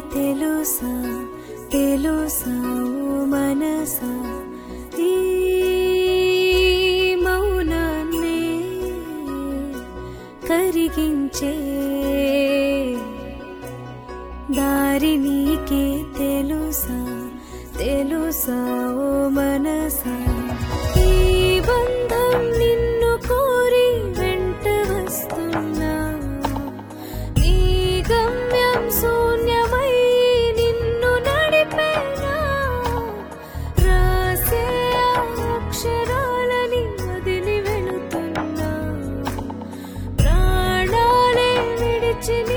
తెలుసా తెలుసా ఓ మనసా ఈ మౌనాన్నే కరిగించే దారి నీకే తెలుసా తెలుసా ఓ మనసా ఈ బంధం నిన్ను కోరి వెంట వస్తున్నా నీ గమ్యం శూన్యమై నిన్ను నడిపేనా రాసే అక్షరాలని వదిలి వెళుతున్నా ప్రాణాలే విడిచి